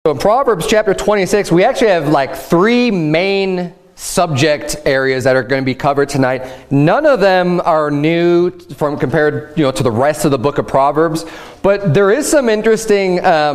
So in Proverbs chapter 26, we actually have like three main subject areas that are going to be covered tonight. None of them are new from compared, to the rest of the book of Proverbs, but there is some interesting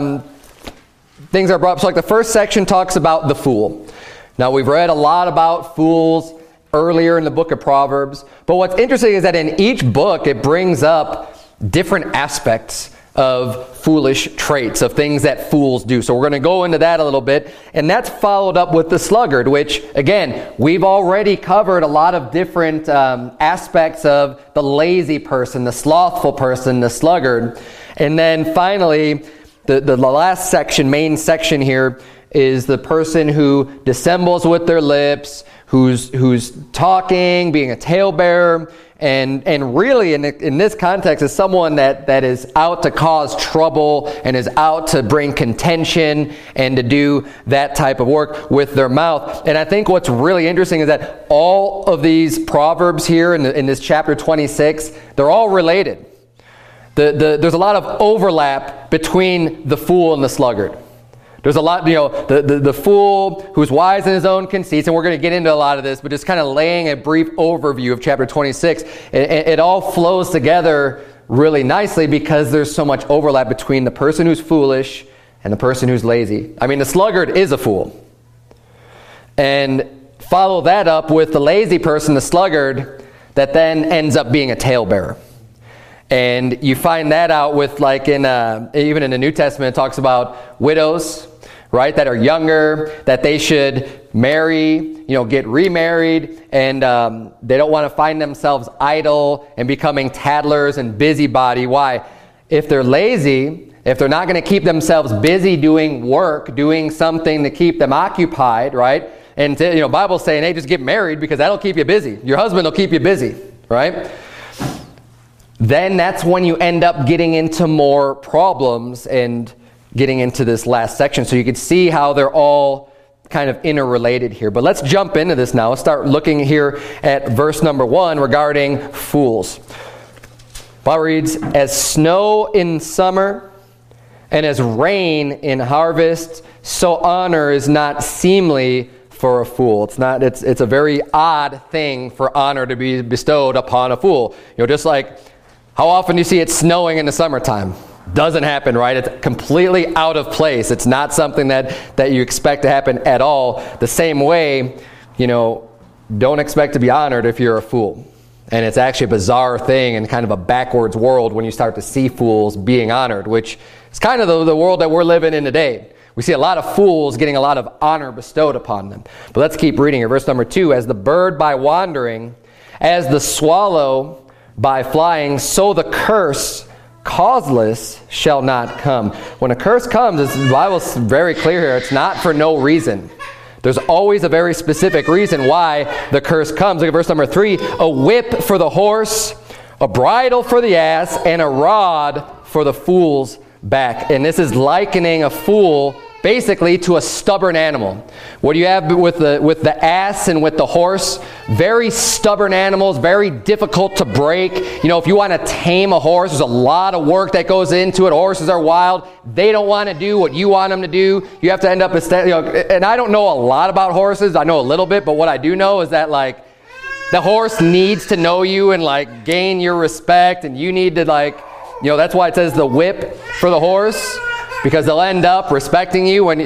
things that are brought up. So like the first section talks about the fool. Now we've read a lot about fools earlier in the book of Proverbs, but what's interesting is that in each book it brings up different aspects of foolish traits, of things that fools do. So we're going to go into that a little bit, and that's followed up with the sluggard, which, again, we've already covered a lot of different aspects of the lazy person, the slothful person, the sluggard. And then finally, the last section, main section here, is the person who dissembles with their lips, who's talking, being a talebearer, and really in this context is someone that is out to cause trouble and is out to bring contention and to do that type of work with their mouth. And I think what's really interesting is that all of these proverbs here in this chapter 26, they're all related. There's a lot of overlap between the fool and the sluggard. There's a lot, the fool who's wise in his own conceits, and we're going to get into a lot of this, but just kind of laying a brief overview of chapter 26. It all flows together really nicely because there's so much overlap between the person who's foolish and the person who's lazy. I mean, the sluggard is a fool. And follow that up with the lazy person, the sluggard, that then ends up being a talebearer. And you find that out with even in the New Testament, it talks about widows, right, that are younger, that they should marry, get remarried, and they don't want to find themselves idle and becoming tattlers and busybody. Why? If they're lazy, if they're not going to keep themselves busy doing work, doing something to keep them occupied, right? And Bible's saying, hey, just get married because that'll keep you busy. Your husband will keep you busy, right? Then that's when you end up getting into more problems and getting into this last section. So you can see how they're all kind of interrelated here. But let's jump into this now. Let's start looking here at verse number 1 regarding fools. Bible reads, as snow in summer and as rain in harvest, so honor is not seemly for a fool. It's a very odd thing for honor to be bestowed upon a fool. Just like how often do you see it snowing in the summertime? Doesn't happen, right? It's completely out of place. It's not something that you expect to happen at all. The same way, don't expect to be honored if you're a fool. And it's actually a bizarre thing and kind of a backwards world when you start to see fools being honored, which is kind of the world that we're living in today. We see a lot of fools getting a lot of honor bestowed upon them. But let's keep reading here. Verse number 2, as the bird by wandering, as the swallow by flying, so the curse causeless shall not come. When a curse comes, the Bible's very clear here, it's not for no reason. There's always a very specific reason why the curse comes. Look at verse number 3, a whip for the horse, a bridle for the ass, and a rod for the fool's back. And this is likening a fool basically to a stubborn animal. What do you have with the ass and with the horse? Very stubborn animals, very difficult to break. If you want to tame a horse, there's a lot of work that goes into it. Horses are wild. They don't want to do what you want them to do. You have to end up, and I don't know a lot about horses. I know a little bit, but what I do know is that the horse needs to know you and gain your respect, and you need to that's why it says the whip for the horse. Because they'll end up respecting you when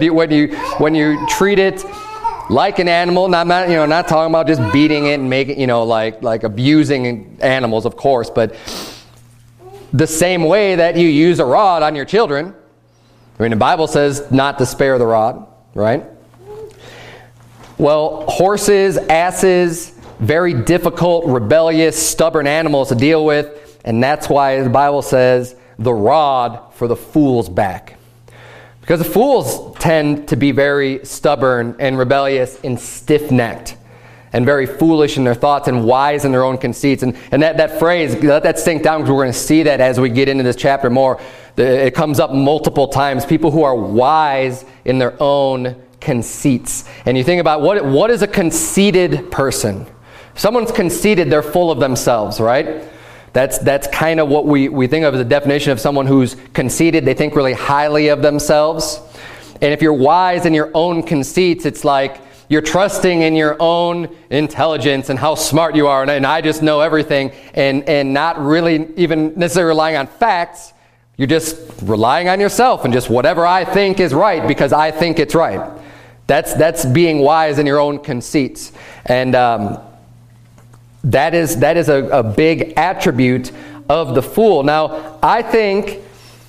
you treat it like an animal. Not talking about just beating it and making like abusing animals, of course, but the same way that you use a rod on your children. I mean, the Bible says not to spare the rod, right? Well, horses, asses, very difficult, rebellious, stubborn animals to deal with, and that's why the Bible says the rod for the fool's back. Because the fools tend to be very stubborn and rebellious and stiff-necked and very foolish in their thoughts and wise in their own conceits. And that phrase, let that sink down because we're going to see that as we get into this chapter more. It comes up multiple times. People who are wise in their own conceits. And you think about what is a conceited person? If someone's conceited, they're full of themselves, right? That's kind of what we think of as a definition of someone who's conceited. They think really highly of themselves. And if you're wise in your own conceits, it's like you're trusting in your own intelligence and how smart you are, and I just know everything, and not really even necessarily relying on facts. You're just relying on yourself and just whatever I think is right because I think it's right. That's being wise in your own conceits. And that is a big attribute of the fool. Now, I think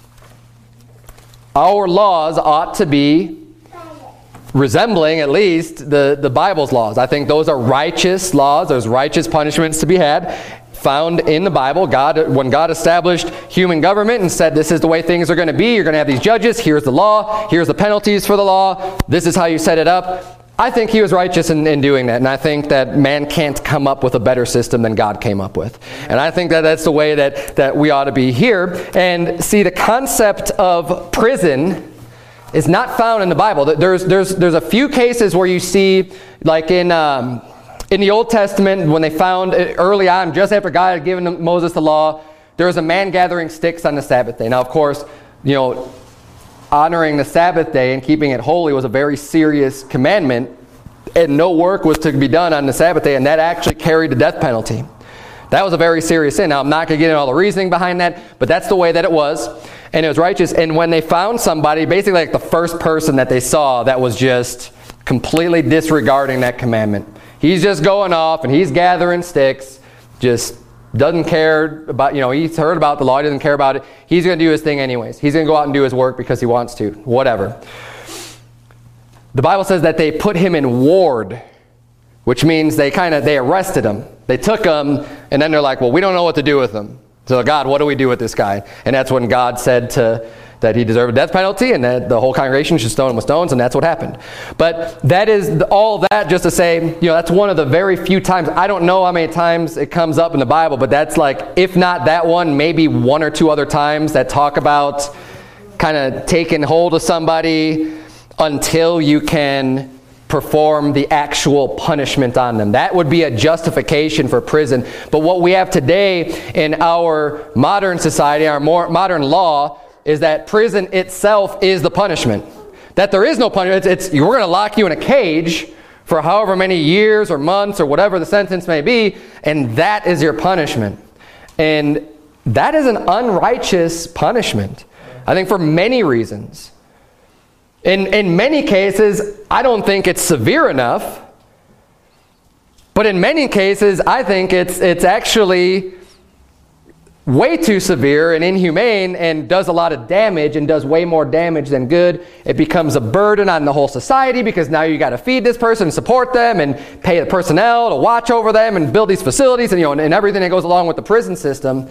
our laws ought to be resembling at least the Bible's laws. I think those are righteous laws. There's righteous punishments to be had found in the Bible. When God established human government and said this is the way things are going to be, you're going to have these judges, here's the law, here's the penalties for the law, this is how you set it up. I think he was righteous in doing that, and I think that man can't come up with a better system than God came up with. And I think that that's the way that we ought to be here. And see, the concept of prison is not found in the Bible. There's a few cases where you see, like in the Old Testament, when they found early on, just after God had given Moses the law, there was a man gathering sticks on the Sabbath day. Now, of course, honoring the Sabbath day and keeping it holy was a very serious commandment, and no work was to be done on the Sabbath day, and that actually carried the death penalty. That was a very serious sin. Now, I'm not going to get into all the reasoning behind that, but that's the way that it was, and it was righteous. And when they found somebody, basically like the first person that they saw that was just completely disregarding that commandment. He's just going off, and he's gathering sticks, just doesn't care about, he's heard about the law, he doesn't care about it. He's going to do his thing anyways. He's going to go out and do his work because he wants to, whatever. The Bible says that they put him in ward, which means they arrested him. They took him, and then they're like, well, we don't know what to do with him. So, God, what do we do with this guy? And that's when God said that he deserved a death penalty and that the whole congregation should stone him with stones, and that's what happened. But that is all that just to say, that's one of the very few times. I don't know how many times it comes up in the Bible, but that's like, if not that one, maybe one or two other times that talk about kind of taking hold of somebody until you can perform the actual punishment on them. That would be a justification for prison. But what we have today in our modern society, our more modern law, is that prison itself is the punishment. That there is no punishment. We're going to lock you in a cage for however many years or months or whatever the sentence may be, and that is your punishment. And that is an unrighteous punishment, I think, for many reasons. In many cases, I don't think it's severe enough. But in many cases, I think it's actually way too severe and inhumane and does a lot of damage and does way more damage than good. It becomes a burden on the whole society because now you got to feed this person, support them, and pay the personnel to watch over them and build these facilities and everything that goes along with the prison system.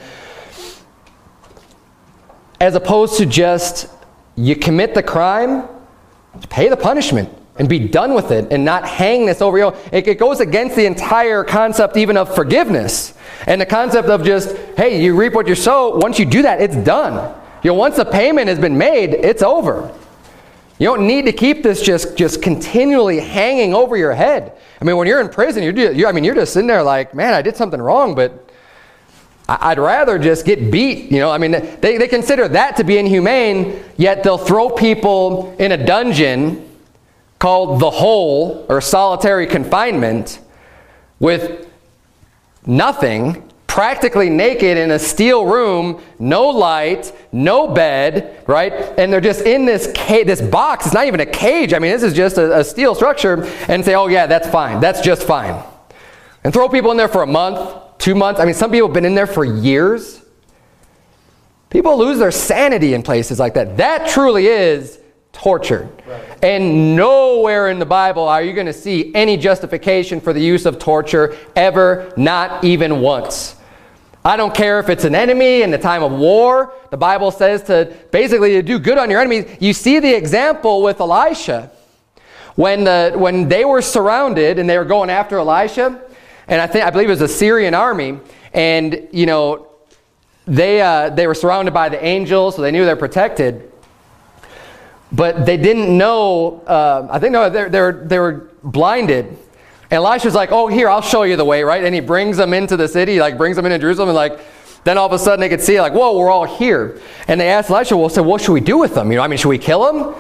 As opposed to just, you commit the crime, pay the punishment and be done with it and not hang this over you. It goes against the entire concept even of forgiveness and the concept of just, hey, you reap what you sow. Once you do that, it's done. Once the payment has been made, it's over. You don't need to keep this just continually hanging over your head. I mean, when you're in prison, you're just sitting there like, man, I did something wrong, but I'd rather just get beat. They consider that to be inhumane, yet they'll throw people in a dungeon called the hole or solitary confinement with nothing, practically naked in a steel room, no light, no bed, right? And they're just in this box. It's not even a cage. This is just a steel structure, and say, oh yeah, that's fine. That's just fine. And throw people in there for a month, 2 months. Some people have been in there for years. People lose their sanity in places like that. That truly is torture. Right. And nowhere in the Bible are you going to see any justification for the use of torture ever, not even once. I don't care if it's an enemy in the time of war. The Bible says to basically do good on your enemies. You see the example with Elisha. When they were surrounded and they were going after Elisha, and I believe it was a Syrian army, and they were surrounded by the angels, so they knew they're protected. But they didn't know. They were blinded. And Elisha's like, "Oh, here, I'll show you the way," right? And he brings them into the city, brings them into Jerusalem, and then all of a sudden they could see, "Whoa, we're all here." And they asked Elisha, "Well, so what should we do with them? Should we kill them?"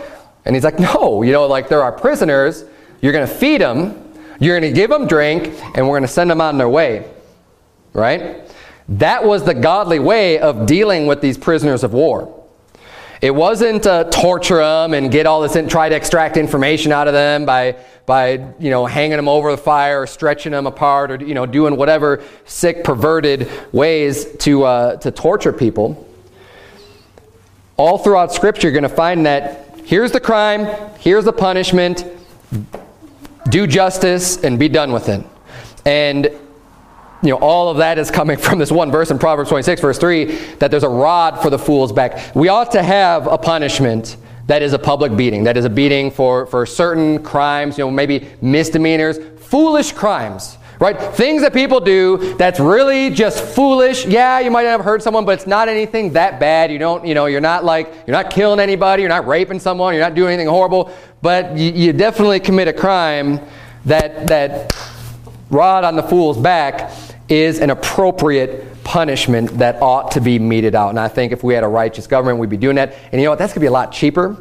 And he's like, no, like they're our prisoners. You're going to feed them. You're going to give them drink, and we're going to send them on their way. Right? That was the godly way of dealing with these prisoners of war. It wasn't torture them and get all this and try to extract information out of them by hanging them over the fire or stretching them apart or doing whatever sick, perverted ways to torture people. All throughout Scripture, you're going to find that here's the crime, here's the punishment, do justice, and be done with it. And all of that is coming from this one verse in Proverbs 26, verse 3, that there's a rod for the fool's back. We ought to have a punishment that is a public beating, that is a beating for certain crimes, maybe misdemeanors, foolish crimes, right? Things that people do that's really just foolish. Yeah, you might have hurt someone, but it's not anything that bad. You're not killing anybody, you're not raping someone, you're not doing anything horrible, but you definitely commit a crime. That rod on the fool's back is an appropriate punishment that ought to be meted out. And I think if we had a righteous government, we'd be doing that. And you know what? That's going to be a lot cheaper.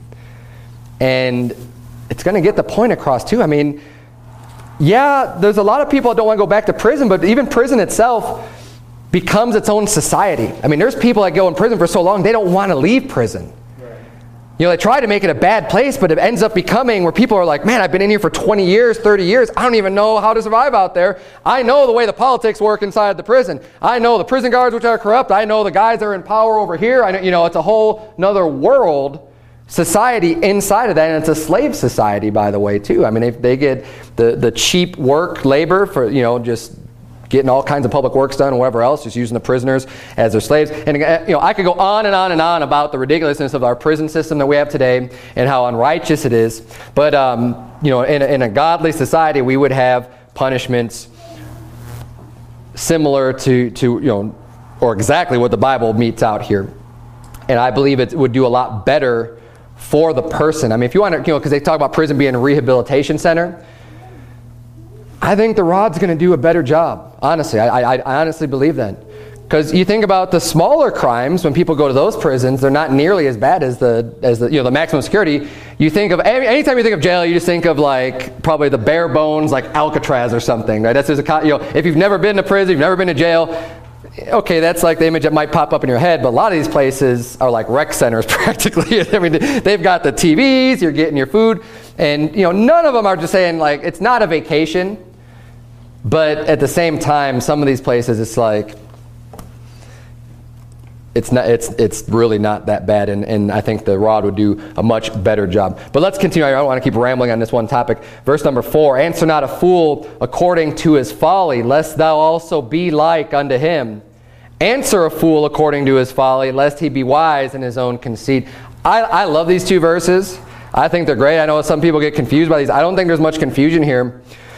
And it's going to get the point across, too. I mean, yeah, there's a lot of people that don't want to go back to prison, but even prison itself becomes its own society. I mean, there's people that go in prison for so long, they don't want to leave prison. They try to make it a bad place, but it ends up becoming where people are like, man, I've been in here for 20 years, 30 years. I don't even know how to survive out there. I know the way the politics work inside the prison. I know the prison guards, which are corrupt. I know the guys that are in power over here. I know, it's a whole another world, society inside of that. And it's a slave society, by the way, too. I mean, they get the cheap work, labor for, just getting all kinds of public works done and whatever else, just using the prisoners as their slaves. And I could go on and on and on about the ridiculousness of our prison system that we have today and how unrighteous it is. But in a godly society, we would have punishments similar to or exactly what the Bible metes out here. And I believe it would do a lot better for the person. I mean, if you want to, because they talk about prison being a rehabilitation center, I think the rod's going to do a better job. Honestly, I honestly believe that. Because you think about the smaller crimes, when people go to those prisons, they're not nearly as bad as the maximum security. You think of anytime you think of jail, you just think of like probably the bare bones, like Alcatraz or something, right? That's just if you've never been to prison, you've never been to jail. Okay, that's like the image that might pop up in your head, but a lot of these places are like rec centers practically. I mean, they've got the TVs, you're getting your food, and none of them are just saying like it's not a vacation. But at the same time, some of these places, it's like it's really not that bad, and I think the rod would do a much better job. But let's continue. I don't want to keep rambling on this one topic. Verse number 4, answer not a fool according to his folly, lest thou also be like unto him. Answer a fool according to his folly, lest he be wise in his own conceit. I love these two verses. I think they're great. I know some people get confused by these. I don't think there's much confusion here.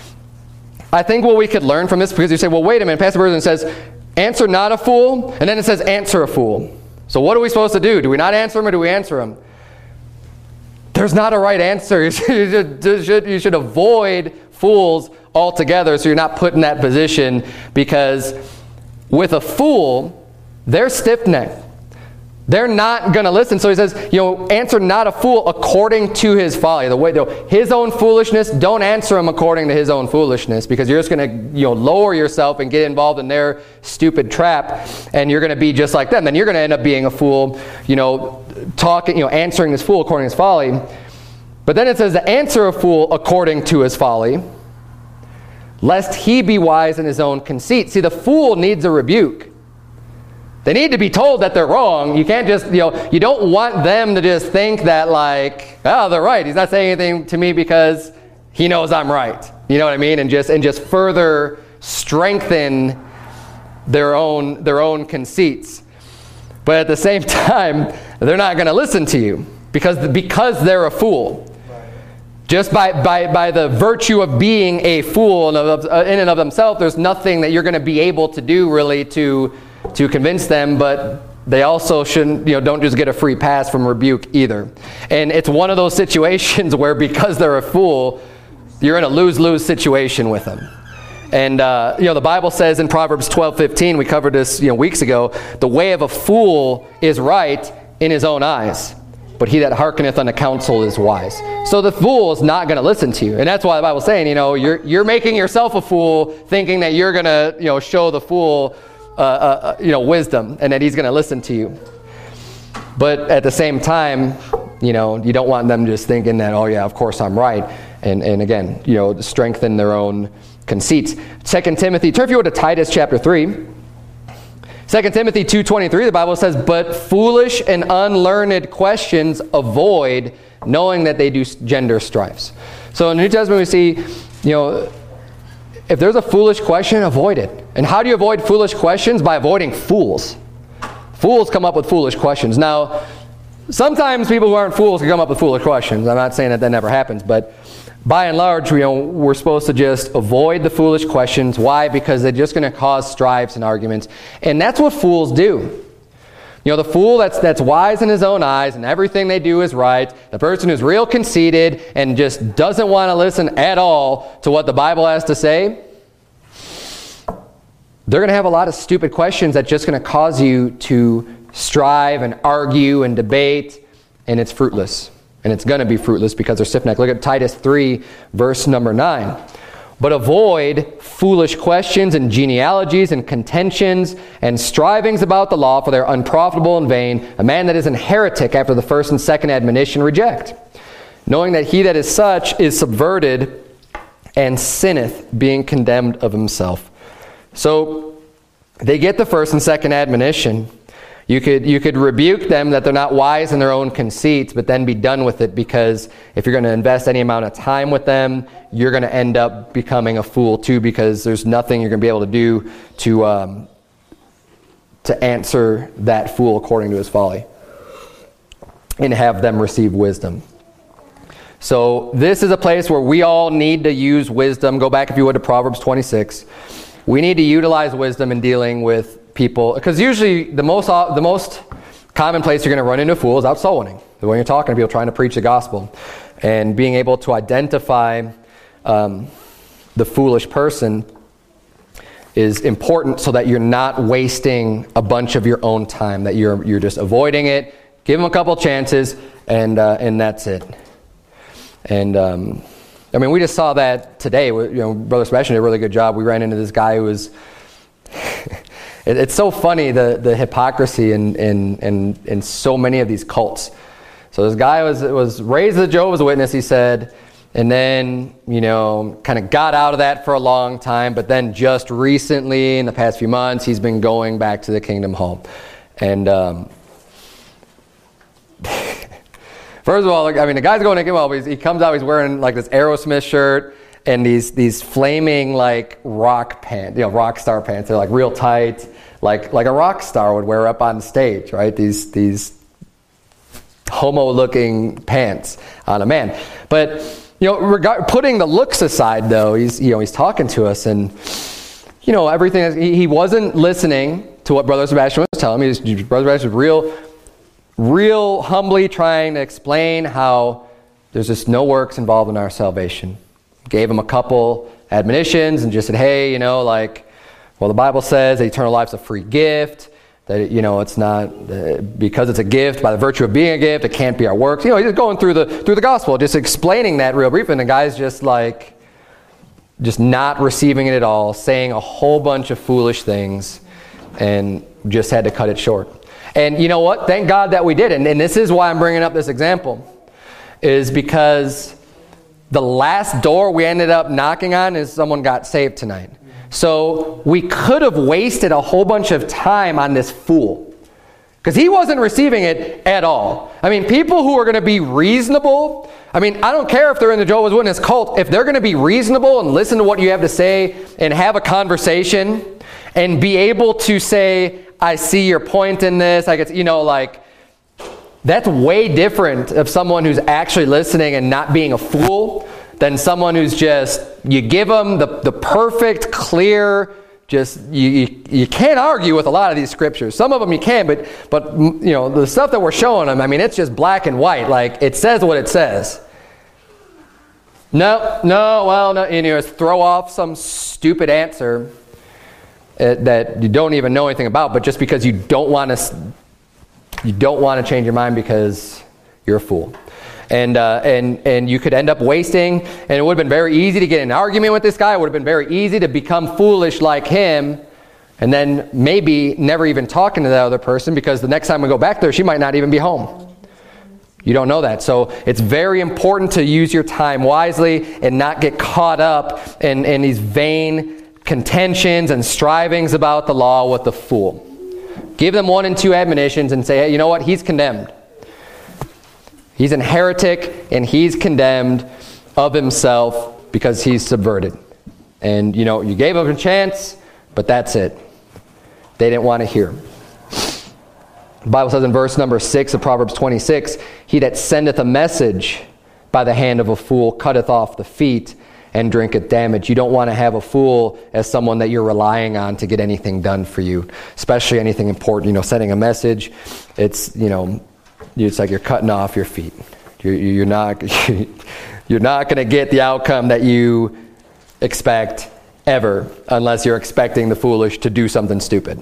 I think what we could learn from this, because you say, well, wait a minute, Pastor Burton says, answer not a fool, and then it says, answer a fool. So what are we supposed to do? Do we not answer him, or do we answer him? There's not a right answer. You should avoid fools altogether so you're not put in that position, because with a fool, they're stiff-necked. They're not going to listen. So he says, answer not a fool according to his folly. The way, his own foolishness, don't answer him according to his own foolishness, because you're just going to, lower yourself and get involved in their stupid trap, and you're going to be just like them. Then you're going to end up being a fool, answering this fool according to his folly. But then it says to answer a fool according to his folly, lest he be wise in his own conceit. See, the fool needs a rebuke. They need to be told that they're wrong. You can't just, you don't want them to just think that like, oh, they're right. He's not saying anything to me because he knows I'm right. You know what I mean? And just further strengthen their own conceits. But at the same time, they're not going to listen to you because they're a fool. Just by the virtue of being a fool in and of themselves, there's nothing that you're going to be able to do really to convince them, but they also shouldn't, don't just get a free pass from rebuke either. And it's one of those situations where because they're a fool, you're in a lose-lose situation with them. And, the Bible says in Proverbs 12:15, we covered this, weeks ago, the way of a fool is right in his own eyes, but but he that hearkeneth unto counsel is wise. So the fool is not going to listen to you. And that's why the Bible's saying, you're making yourself a fool, thinking that you're going to, show the fool, wisdom, and that he's going to listen to you. But at the same time, you don't want them just thinking that, oh yeah, of course I'm right. And again, strengthen their own conceits. 2 Timothy, turn if you would to Titus chapter 3. 2 Timothy 2:23, the Bible says, but foolish and unlearned questions avoid, knowing that they do gender strifes. So in the New Testament we see, if there's a foolish question, avoid it. And how do you avoid foolish questions? By avoiding fools. Fools come up with foolish questions. Now, sometimes people who aren't fools can come up with foolish questions. I'm not saying that never happens, but by and large, we're supposed to just avoid the foolish questions. Why? Because they're just going to cause strifes and arguments. And that's what fools do. The fool that's wise in his own eyes and everything they do is right, the person who's real conceited and just doesn't want to listen at all to what the Bible has to say, they're going to have a lot of stupid questions that's just going to cause you to strive and argue and debate, and it's fruitless. And it's going to be fruitless because they're stiff-necked. Look at Titus 3, verse number 9. But avoid foolish questions and genealogies and contentions and strivings about the law, for they are unprofitable and vain. A man that is an heretic after the first and second admonition reject, knowing that he that is such is subverted and sinneth, being condemned of himself. So they get the first and second admonition. You could rebuke them that they're not wise in their own conceits, but then be done with it, because if you're going to invest any amount of time with them, you're going to end up becoming a fool too, because there's nothing you're going to be able to do to answer that fool according to his folly and have them receive wisdom. So this is a place where we all need to use wisdom. Go back, if you would, to Proverbs 26. We need to utilize wisdom in dealing with people, because usually the most common place you're going to run into a fool is out soul winning. When you're talking to people trying to preach the gospel, and being able to identify the foolish person is important, so that you're not wasting a bunch of your own time, that you're just avoiding it. Give them a couple chances, and that's it. And we just saw that today. Brother Sebastian did a really good job. We ran into this guy who was. It's so funny, the hypocrisy in so many of these cults. So this guy was raised as a Jehovah's Witness, he said, and then, kind of got out of that for a long time, but then just recently, in the past few months, he's been going back to the Kingdom Home. And first of all, the guy's going to Kingdom Home, he comes out, he's wearing like this Aerosmith shirt, and these flaming like rock pants, rock star pants. They're like real tight, like a rock star would wear up on stage, right? These homo-looking pants on a man. But putting the looks aside, though, he's talking to us, and everything. He wasn't listening to what Brother Sebastian was telling me. Brother Sebastian was real humbly trying to explain how there's just no works involved in our salvation. Gave him a couple admonitions and just said, hey, the Bible says that eternal life's a free gift, that it's not, because it's a gift, by the virtue of being a gift, it can't be our works. He's just going through the gospel, just explaining that real brief, and the guy's just not receiving it at all, saying a whole bunch of foolish things, and just had to cut it short. And you know what? Thank God that we did. And this is why I'm bringing up this example, is because the last door we ended up knocking on is someone got saved tonight. So we could have wasted a whole bunch of time on this fool, because he wasn't receiving it at all. People who are going to be reasonable, I don't care if they're in the Jehovah's Witness cult, if they're going to be reasonable and listen to what you have to say and have a conversation and be able to say, I see your point in this, that's way different of someone who's actually listening and not being a fool than someone who's just, you give them the perfect, clear, just, you can't argue with a lot of these scriptures. Some of them you can, but the stuff that we're showing them, it's just black and white. Like, it says what it says. No, throw off some stupid answer that you don't even know anything about, but just because you don't want to change your mind because you're a fool. And you could end up wasting, and it would have been very easy to get in an argument with this guy. It would have been very easy to become foolish like him, and then maybe never even talking to that other person, because the next time we go back there, she might not even be home. You don't know that. So it's very important to use your time wisely and not get caught up in these vain contentions and strivings about the law with the fool. Give them 1 and 2 admonitions and say, hey, you know what? He's condemned. He's a heretic, and he's condemned of himself because he's subverted. And, you gave him a chance, but that's it. They didn't want to hear. The Bible says in verse number 6 of Proverbs 26, he that sendeth a message by the hand of a fool cutteth off the feet and drinketh damage. You don't want to have a fool as someone that you're relying on to get anything done for you, especially anything important. Sending a message, it's like you're cutting off your feet. You're not you're not going to get the outcome that you expect ever, unless you're expecting the foolish to do something stupid.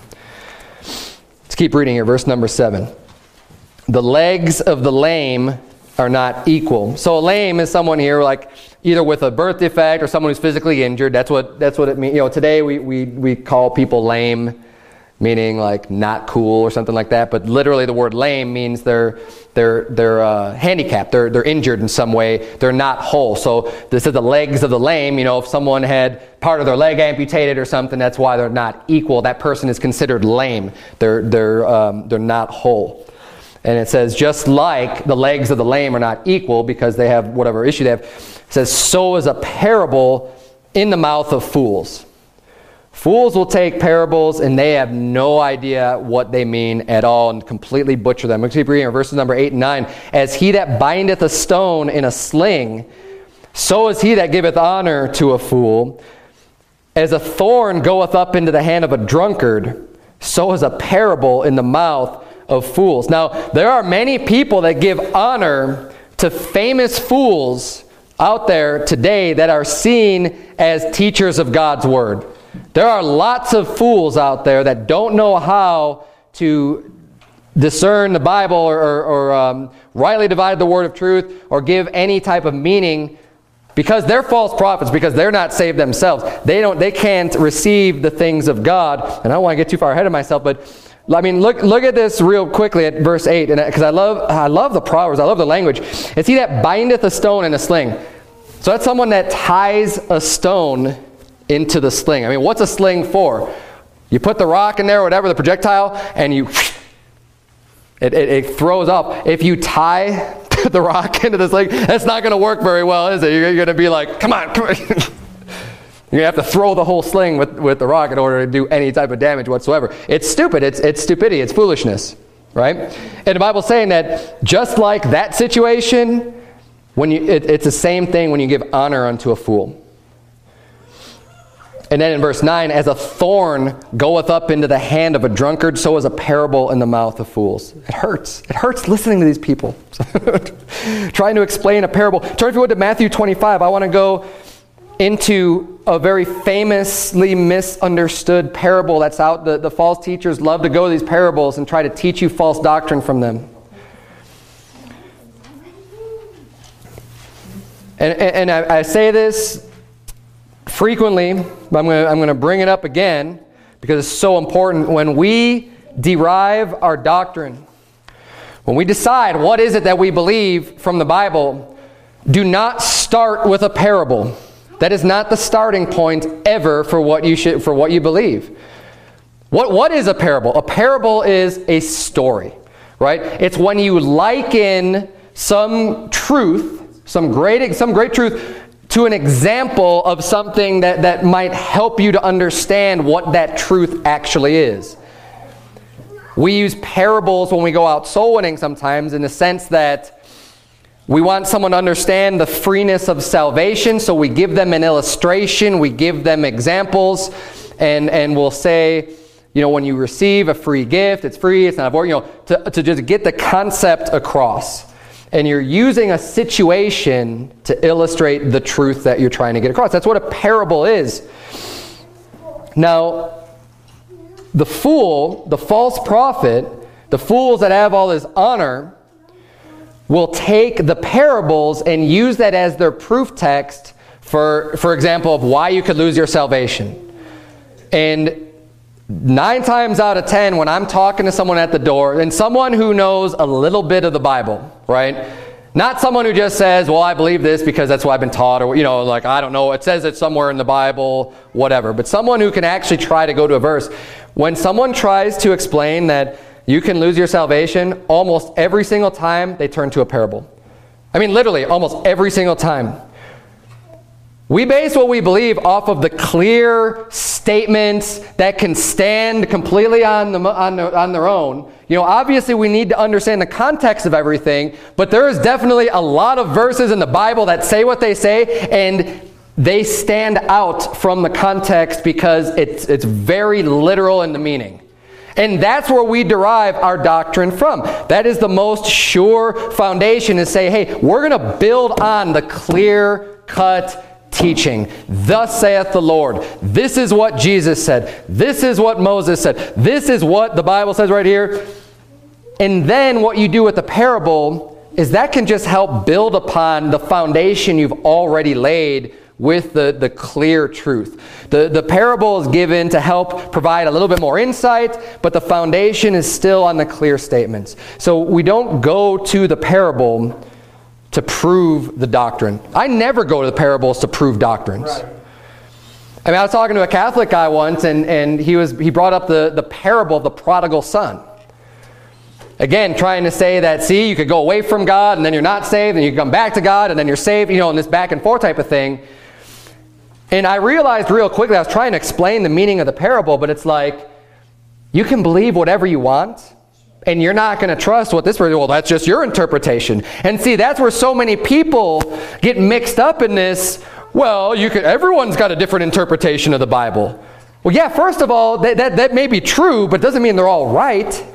Let's keep reading here, verse number 7. The legs of the lame are not equal. So a lame is someone here like either with a birth defect or someone who's physically injured. That's what it means. Today we call people lame, meaning like not cool or something like that. But literally the word lame means they're handicapped. They're injured in some way. They're not whole. So this is the legs of the lame. If someone had part of their leg amputated or something, that's why they're not equal. That person is considered lame. They're not whole. And it says, just like the legs of the lame are not equal because they have whatever issue they have, it says, so is a parable in the mouth of fools. Fools will take parables and they have no idea what they mean at all and completely butcher them. Let's keep reading verses number 8 and 9. As he that bindeth a stone in a sling, so is he that giveth honor to a fool. As a thorn goeth up into the hand of a drunkard, so is a parable in the mouth of fools. Now, there are many people that give honor to famous fools out there today that are seen as teachers of God's Word. There are lots of fools out there that don't know how to discern the Bible or rightly divide the word of truth or give any type of meaning because they're false prophets, because they're not saved themselves. They can't receive the things of God. And I don't want to get too far ahead of myself, but look at this real quickly at verse 8, and because I love the Proverbs, I love the language. It's he that bindeth a stone in a sling. So that's someone that ties a stone into the sling. What's a sling for? You put the rock in there or whatever, the projectile, and it throws up. If you tie the rock into the sling, that's not going to work very well, is it? You're going to be like, come on. You're going to have to throw the whole sling with the rock in order to do any type of damage whatsoever. It's stupid. It's stupidity. It's foolishness, right? And the Bible's saying that just like that situation, it's the same thing when you give honor unto a fool. And then in verse 9, as a thorn goeth up into the hand of a drunkard, so is a parable in the mouth of fools. It hurts. It hurts listening to these people. Trying to explain a parable. Turn if you would to Matthew 25. I want to go into a very famously misunderstood parable that's out. The false teachers love to go to these parables and try to teach you false doctrine from them. And I say this frequently, but I'm going to bring it up again because it's so important. When we derive our doctrine, when we decide what is it that we believe from the Bible, do not start with a parable. That is not the starting point ever for what you believe. What is a parable? A parable is a story, right? It's when you liken some truth, some great truth, to an example of something that might help you to understand what that truth actually is. We use parables when we go out soul winning sometimes in the sense that we want someone to understand the freeness of salvation, so we give them an illustration, we give them examples, and we'll say, when you receive a free gift, it's free, it's not to just get the concept across. And you're using a situation to illustrate the truth that you're trying to get across. That's what a parable is. Now, the fool, the false prophet, the fools that have all this honor, will take the parables and use that as their proof text for example, of why you could lose your salvation. And 9 times out of 10, when I'm talking to someone at the door, and someone who knows a little bit of the Bible, right? Not someone who just says, well, I believe this because that's what I've been taught, or, like, I don't know, it says it somewhere in the Bible, whatever. But someone who can actually try to go to a verse. When someone tries to explain that you can lose your salvation, almost every single time they turn to a parable. I mean, literally, almost every single time. We base what we believe off of the clear statements that can stand completely on their own. Obviously we need to understand the context of everything, but there is definitely a lot of verses in the Bible that say what they say, and they stand out from the context because it's very literal in the meaning. And that's where we derive our doctrine from. That is the most sure foundation, is say, hey, we're going to build on the clear-cut teaching. Thus saith the Lord. This is what Jesus said. This is what Moses said. This is what the Bible says right here. And then what you do with the parable is that can just help build upon the foundation you've already laid with the clear truth. The parable is given to help provide a little bit more insight, but the foundation is still on the clear statements. So we don't go to the parable to prove the doctrine. I never go to the parables to prove doctrines. Right. I mean, I was talking to a Catholic guy once, and he brought up the parable of the prodigal son. Again, trying to say that, see, you could go away from God, and then you're not saved, and you can come back to God, and then you're saved, and this back and forth type of thing. And I realized real quickly, I was trying to explain the meaning of the parable, but it's like, you can believe whatever you want, and you're not going to trust what this person, well, that's just your interpretation. And see, that's where so many people get mixed up in this. Well, everyone's got a different interpretation of the Bible. Well, yeah, first of all, that may be true, but doesn't mean they're all right.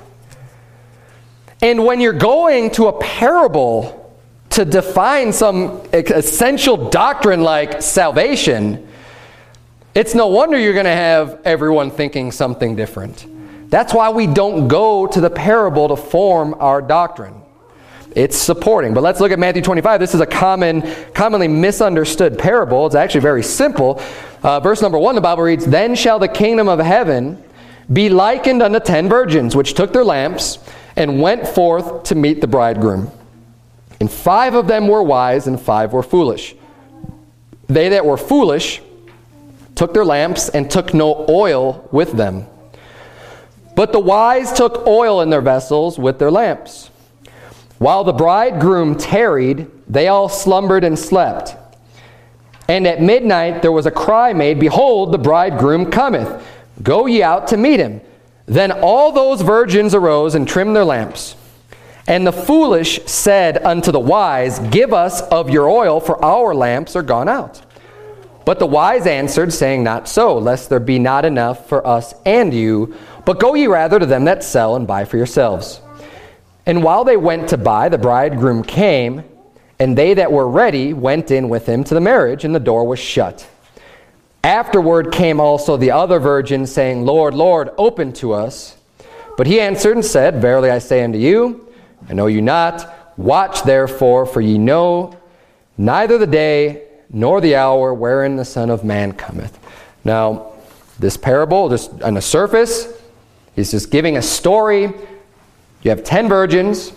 And when you're going to a parable to define some essential doctrine like salvation, it's no wonder you're going to have everyone thinking something different. That's why we don't go to the parable to form our doctrine. It's supporting. But let's look at Matthew 25. This is a commonly misunderstood parable. It's actually very simple. Verse number 1, the Bible reads, "Then shall the kingdom of heaven be likened unto 10 virgins, which took their lamps and went forth to meet the bridegroom. And 5 of them were wise, and 5 were foolish. They that were foolish took their lamps and took no oil with them. But the wise took oil in their vessels with their lamps. While the bridegroom tarried, they all slumbered and slept. And at midnight there was a cry made, Behold, the bridegroom cometh. Go ye out to meet him. Then all those virgins arose and trimmed their lamps. And the foolish said unto the wise, Give us of your oil, for our lamps are gone out. But the wise answered, saying, Not so, lest there be not enough for us and you, but go ye rather to them that sell and buy for yourselves. And while they went to buy, the bridegroom came, and they that were ready went in with him to the marriage, and the door was shut. Afterward came also the other virgins, saying, Lord, Lord, open to us. But he answered and said, Verily I say unto you, I know you not. Watch therefore, for ye know neither the day nor the hour wherein the Son of Man cometh. Now, this parable, just on the surface, he's just giving a story. You have 10 virgins.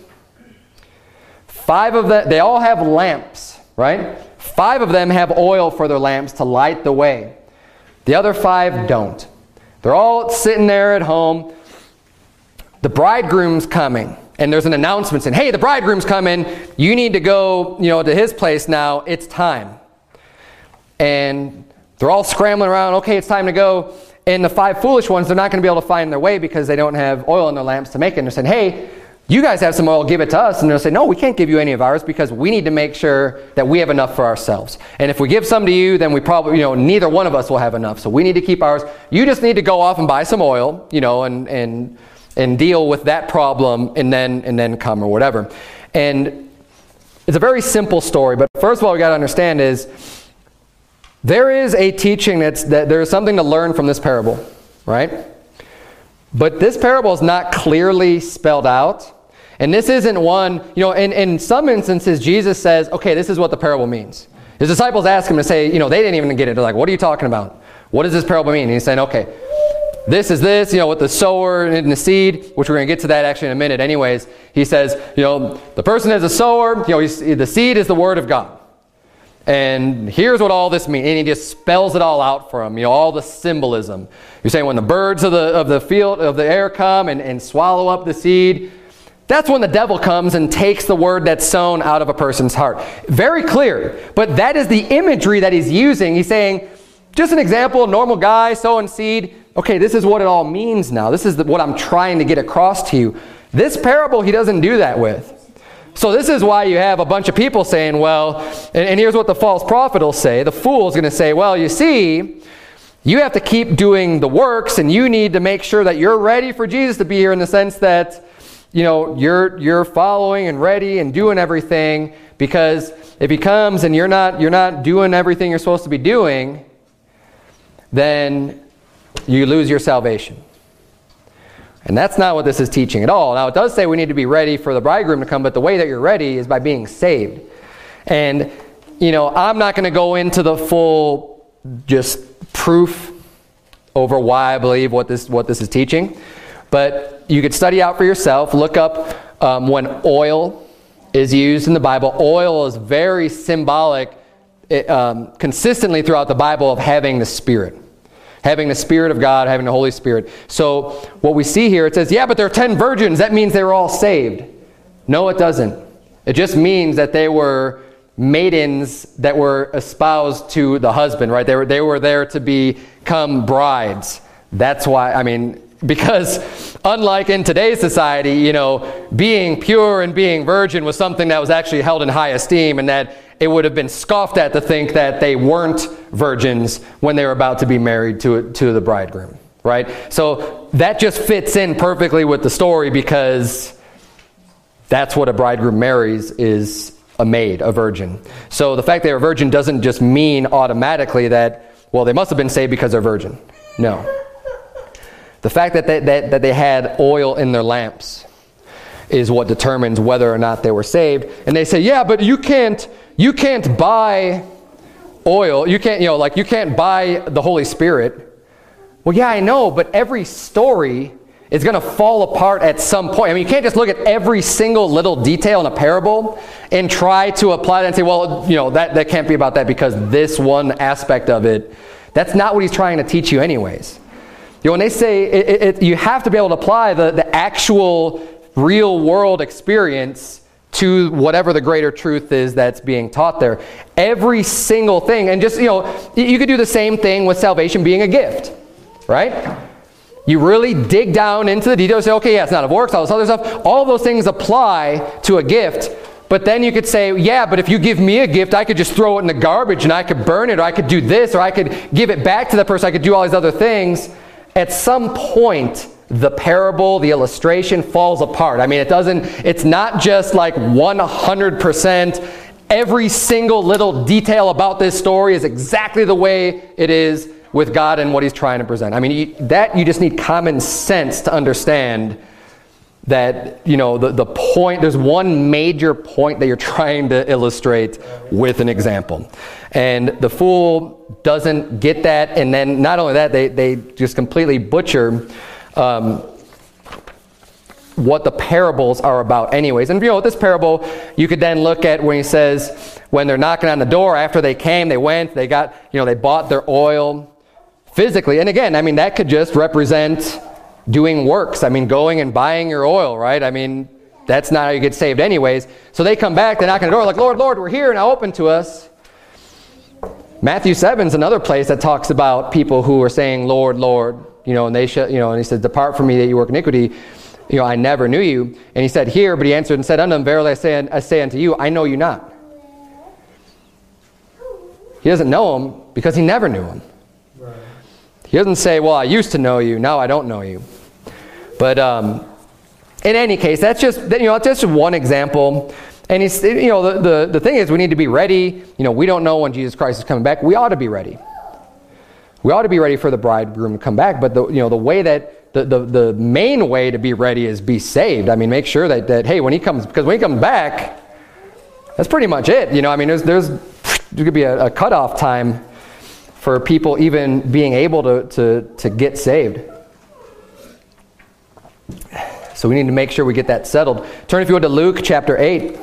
5 of them, they all have lamps, right? 5 of them have oil for their lamps to light the way. The other 5 don't. They're all sitting there at home. The bridegroom's coming. And there's an announcement saying, hey, the bridegroom's coming. You need to go, to his place now. It's time. And they're all scrambling around. Okay, it's time to go. And the 5 foolish ones, they're not going to be able to find their way because they don't have oil in their lamps to make it. And they're saying, hey, you guys have some oil, give it to us. And they'll say, no, we can't give you any of ours because we need to make sure that we have enough for ourselves. And if we give some to you, then we probably, neither one of us will have enough. So we need to keep ours. You just need to go off and buy some oil, and deal with that problem and then come or whatever. And it's a very simple story. But first of all, we got to understand is there is a teaching that there is something to learn from this parable, right? But this parable is not clearly spelled out. And this isn't one, in some instances, Jesus says, okay, this is what the parable means. His disciples ask him to say, they didn't even get it. They're like, what are you talking about? What does this parable mean? And he's saying, okay, this is this, with the sower and the seed, which we're going to get to that actually in a minute anyways. He says, the person is a sower, the seed is the word of God. And here's what all this means. And he just spells it all out for them, all the symbolism. You're saying when the birds of the field, of the air come and swallow up the seed, that's when the devil comes and takes the word that's sown out of a person's heart. Very clear. But that is the imagery that he's using. He's saying, just an example, a normal guy sowing seed. Okay, this is what it all means now. This is what I'm trying to get across to you. This parable, he doesn't do that with. So this is why you have a bunch of people saying, well, and here's what the false prophet will say. The fool is going to say, well, you see, you have to keep doing the works, and you need to make sure that you're ready for Jesus to be here, in the sense that, you're following and ready and doing everything, because if he comes and you're not doing everything you're supposed to be doing, then you lose your salvation. And that's not what this is teaching at all. Now, it does say we need to be ready for the bridegroom to come, but the way that you're ready is by being saved. And, I'm not going to go into the full just proof over why I believe what this is teaching. But you could study out for yourself. Look up when oil is used in the Bible. Oil is very symbolic consistently throughout the Bible of having the Spirit. Having the Spirit of God, having the Holy Spirit. So what we see here, it says, yeah, but there are 10 virgins. That means they were all saved. No, it doesn't. It just means that they were maidens that were espoused to the husband, right? They were there to become brides. That's why, because unlike in today's society, being pure and being virgin was something that was actually held in high esteem, and that it would have been scoffed at to think that they weren't virgins when they were about to be married to the bridegroom, right? So that just fits in perfectly with the story, because that's what a bridegroom marries, is a maid, a virgin. So the fact they were a virgin doesn't just mean automatically that, well, they must have been saved because they're virgin. No. The fact that they had oil in their lamps is what determines whether or not they were saved. And they say, yeah, but you can't buy oil. You can't, you can't buy the Holy Spirit. Well, yeah, I know, but every story is going to fall apart at some point. You can't just look at every single little detail in a parable and try to apply that and say, well, that can't be about that because this one aspect of it. That's not what he's trying to teach you anyways. When they say you have to be able to apply the actual real world experience to whatever the greater truth is that's being taught there. Every single thing. And just, you could do the same thing with salvation being a gift, right? You really dig down into the details and say, okay, yeah, it's not of works, all this other stuff. All of those things apply to a gift. But then you could say, yeah, but if you give me a gift, I could just throw it in the garbage and I could burn it, or I could do this, or I could give it back to the person, I could do all these other things. At some point, the parable, the illustration falls apart. It's not just like 100%. Every single little detail about this story is exactly the way it is with God and what he's trying to present. You just need common sense to understand that, the point, there's one major point that you're trying to illustrate with an example. And the fool doesn't get that, and then not only that, they just completely butcher what the parables are about anyways. And with this parable, you could then look at when he says, when they're knocking on the door, after they came, they went, they got, they bought their oil physically. And again, that could just represent doing works. Going and buying your oil, right? That's not how you get saved anyways. So they come back, they knock on the door like, Lord, Lord, we're here, now open to us. Matthew 7 is another place that talks about people who are saying, Lord, Lord, and they should, and he says, depart from me that you work iniquity. I never knew you. And he said here, but he answered and said unto them, verily I say unto you, I know you not. He doesn't know him because he never knew him. Right. He doesn't say, well, I used to know you, now I don't know you. But in any case, that's just one example. And he's, the thing is, we need to be ready. We don't know when Jesus Christ is coming back. We ought to be ready. We ought to be ready for the bridegroom to come back. But the way that the main way to be ready is be saved. I mean, make sure that hey, when he comes back, that's pretty much it. You know, I mean, there could be a cutoff time for people even being able to get saved. So we need to make sure we get that settled. Turn, if you would, to Luke chapter 8,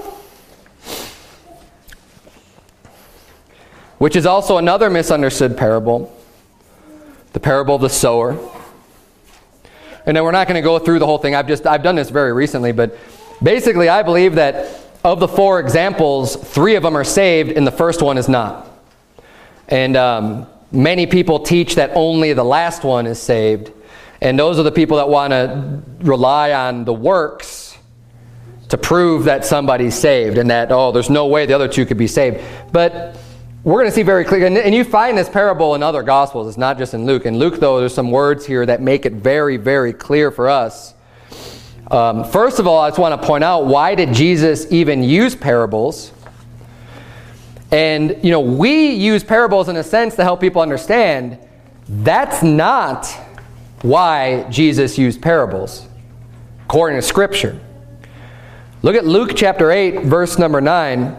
which is also another misunderstood parable, the parable of the sower. And then we're not going to go through the whole thing. I've done this very recently, but basically I believe that of the 4 examples, 3 of them are saved and the first one is not. And many people teach that only the last one is saved. And those are the people that want to rely on the works to prove that somebody's saved and that, there's no way the other 2 could be saved. But we're going to see very clearly, and you find this parable in other Gospels. It's not just in Luke. In Luke, though, there's some words here that make it very, very clear for us. First of all, I just want to point out, why did Jesus even use parables? And, we use parables in a sense to help people understand. That's not why Jesus used parables, according to Scripture. Look at Luke chapter 8, verse number 9.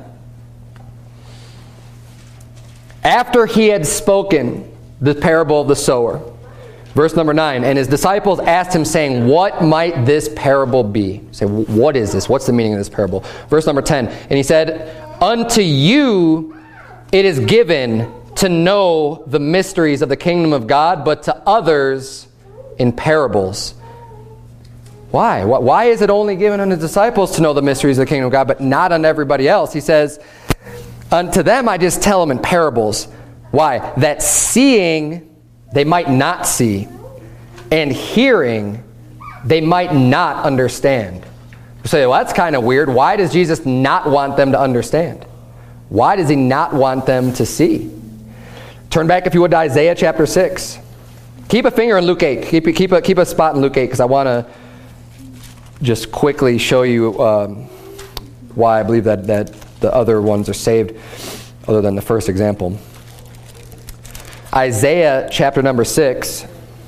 After he had spoken the parable of the sower, verse number 9, and his disciples asked him, saying, what might this parable be? Say, what is this? What's the meaning of this parable? Verse number 10, and he said, unto you it is given to know the mysteries of the kingdom of God, but to others in parables. Why? Why is it only given unto disciples to know the mysteries of the kingdom of God, but not unto everybody else? He says, unto them I just tell them in parables. Why? That seeing they might not see, and hearing they might not understand. You say, well, that's kind of weird. Why does Jesus not want them to understand? Why does he not want them to see? Turn back, if you would, to Isaiah chapter 6. Keep a finger in Luke 8. Keep a spot in Luke 8, because I want to just quickly show you why I believe that the other ones are saved, other than the first example. Isaiah chapter number 6.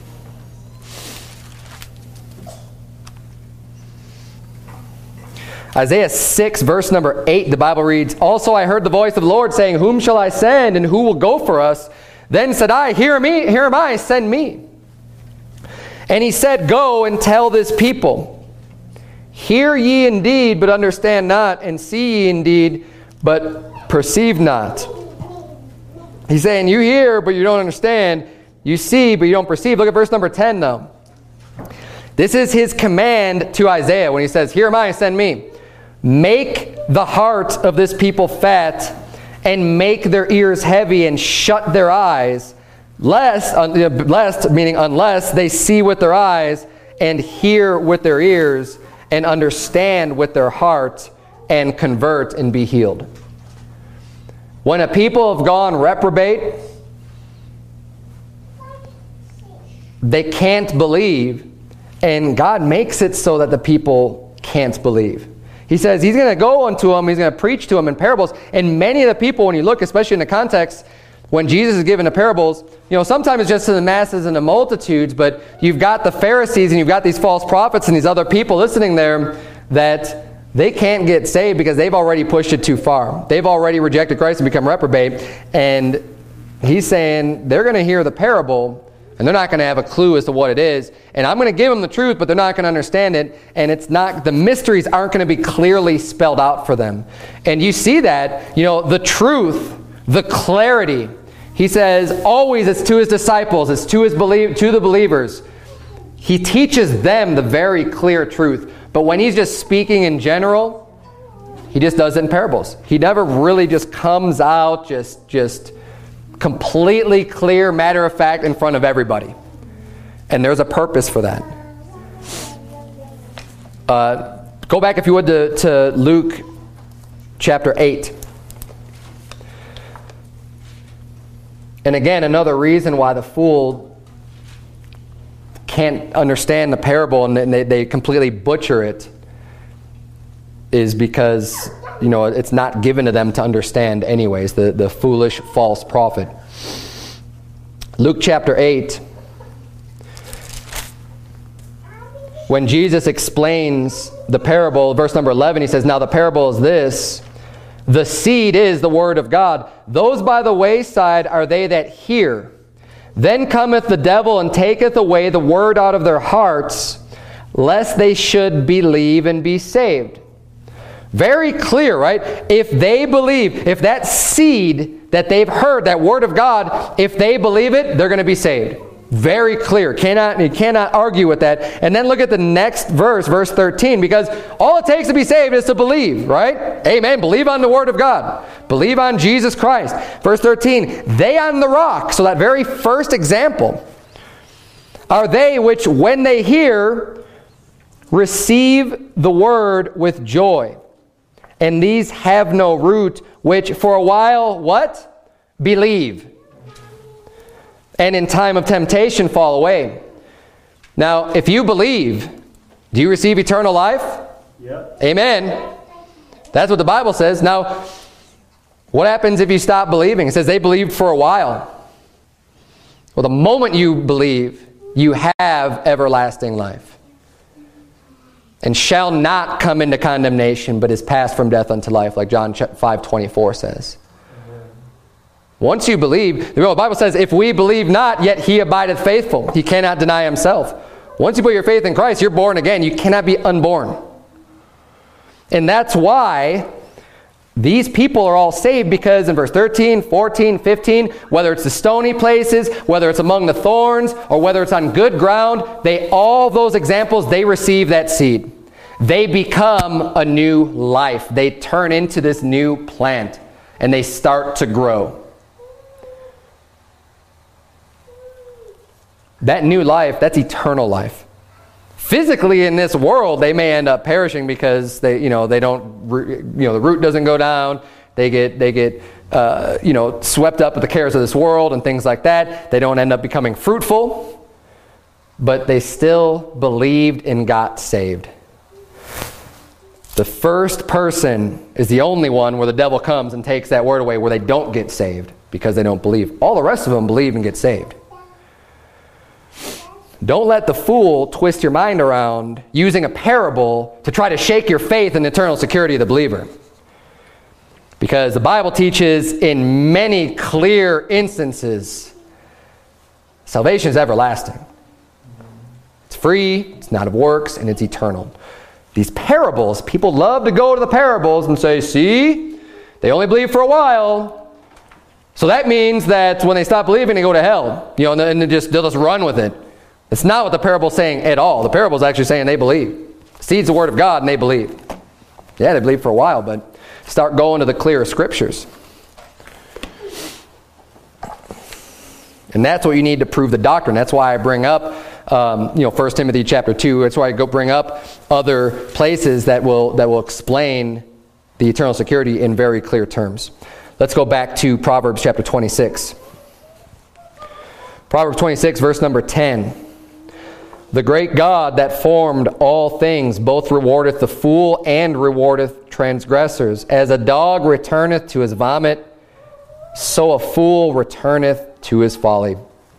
Isaiah 6, verse number 8, the Bible reads, also I heard the voice of the Lord saying, whom shall I send, and who will go for us? Then said I, here am I, send me. And he said, go and tell this people, hear ye indeed, but understand not, and see ye indeed, but perceive not. He's saying, you hear, but you don't understand. You see, but you don't perceive. Look at verse number 10, though. This is his command to Isaiah when he says, here am I, send me. Make the heart of this people fat, and make their ears heavy, and shut their eyes, lest, meaning unless they see with their eyes, and hear with their ears, and understand with their heart, and convert and be healed. When a people have gone reprobate, they can't believe, and God makes it so that the people can't believe. He says he's going to go unto them, he's going to preach to them in parables, and many of the people, when you look, especially in the context, when Jesus is given the parables, sometimes it's just to the masses and the multitudes, but you've got the Pharisees and you've got these false prophets and these other people listening there that they can't get saved because they've already pushed it too far. They've already rejected Christ and become reprobate. And he's saying they're going to hear the parable and they're not going to have a clue as to what it is. And I'm going to give them the truth, but they're not going to understand it. And the mysteries aren't going to be clearly spelled out for them. And you see that, the truth, the clarity. He says always it's to his disciples, it's to the believers. He teaches them the very clear truth. But when he's just speaking in general, he just does it in parables. He never really just comes out just completely clear, matter of fact, in front of everybody. And there's a purpose for that. Go back, if you would, to Luke chapter 8. And again, another reason why the fool can't understand the parable and they completely butcher it is because, it's not given to them to understand anyways, the foolish false prophet. Luke chapter 8. when Jesus explains the parable, verse number 11, he says, "Now the parable is this, the seed is the word of God. Those by the wayside are they that hear. Then cometh the devil and taketh away the word out of their hearts, lest they should believe and be saved." Very clear, right? If they believe, if that seed that they've heard, that word of God, if they believe it, they're going to be saved. Very clear. You cannot argue with that. And then look at the next verse, verse 13, because all it takes to be saved is to believe, right? Amen. Believe on the word of God. Believe on Jesus Christ. Verse 13, "They on the rock," so that very first example, "are they which when they hear, receive the word with joy. And these have no root, which for a while," what? "Believe. And in time of temptation fall away." Now, if you believe, do you receive eternal life? Yep. Amen. That's what the Bible says. Now, what happens if you stop believing? It says they believed for a while. Well, the moment you believe, you have everlasting life, and shall not come into condemnation, but is passed from death unto life, like John 5:24 says. Once you believe, the Bible says, "If we believe not, yet he abideth faithful. He cannot deny himself." Once you put your faith in Christ, you're born again. You cannot be unborn. And that's why these people are all saved, because in verse 13, 14, 15, whether it's the stony places, whether it's among the thorns, or whether it's on good ground, all those examples, they receive that seed. They become a new life. They turn into this new plant, and they start to grow. That new life, that's eternal life. Physically in this world, they may end up perishing because they don't, the root doesn't go down. They get swept up with the cares of this world and things like that. They don't end up becoming fruitful, but they still believed and got saved. The first person is the only one where the devil comes and takes that word away, where they don't get saved because they don't believe. All the rest of them believe and get saved. Don't let the fool twist your mind around using a parable to try to shake your faith in the eternal security of the believer. Because the Bible teaches in many clear instances, salvation is everlasting. It's free, it's not of works, and it's eternal. These parables, people love to go to the parables and say, "See, they only believe for a while. So that means that when they stop believing, they go to hell." And they'll just run with it. It's not what the parable's saying at all. The parable's actually saying they believe. Seed's the word of God, and they believe. Yeah, they believe for a while, but start going to the clear scriptures. And that's what you need to prove the doctrine. That's why I bring up 1 Timothy chapter 2. That's why I bring up other places that will explain the eternal security in very clear terms. Let's go back to Proverbs chapter 26. Proverbs 26, verse number 10. "The great God that formed all things both rewardeth the fool and rewardeth transgressors. As a dog returneth to his vomit, so a fool returneth to his folly."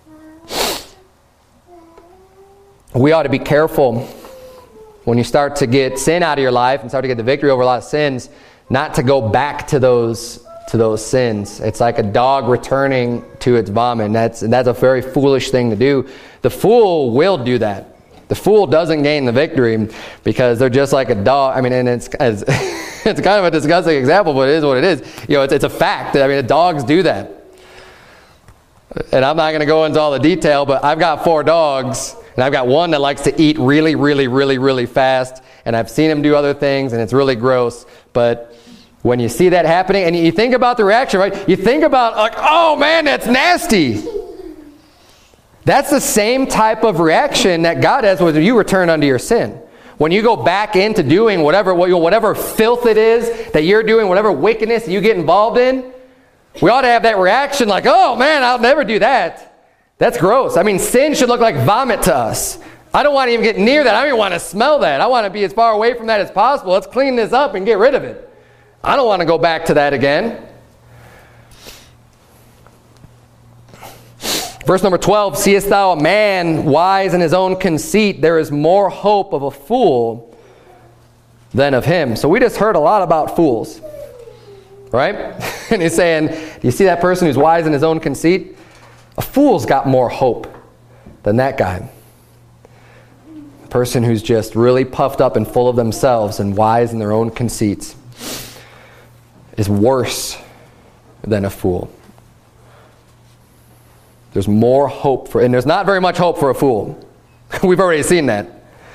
We ought to be careful when you start to get sin out of your life and start to get the victory over a lot of sins, not to go back to those sins. It's like a dog returning to its vomit. And that's a very foolish thing to do. The fool will do that. The fool doesn't gain the victory because they're just like a dog. I mean, and it's kind of a disgusting example, but it is what it is. It's a fact. Dogs do that. And I'm not going to go into all the detail, but I've got 4 dogs, and I've got one that likes to eat really, really, really, really fast, and I've seen him do other things, and it's really gross. But when you see that happening, and you think about the reaction, right? You think about, like, "Oh man, that's nasty." That's the same type of reaction that God has when you return unto your sin. When you go back into doing whatever filth it is that you're doing, whatever wickedness that you get involved in, we ought to have that reaction like, "Oh man, I'll never do that. That's gross." Sin should look like vomit to us. I don't want to even get near that. I don't even want to smell that. I want to be as far away from that as possible. Let's clean this up and get rid of it. I don't want to go back to that again. Verse number 12, seest thou a man wise in his own conceit? There is more hope of a fool than of him. So we just heard a lot about fools, right? And he's saying, do you see that person who's wise in his own conceit? A fool's got more hope than that guy. A person who's just really puffed up and full of themselves and wise in their own conceits is worse than a fool. There's more hope for, and there's not very much hope for a fool. We've already seen that.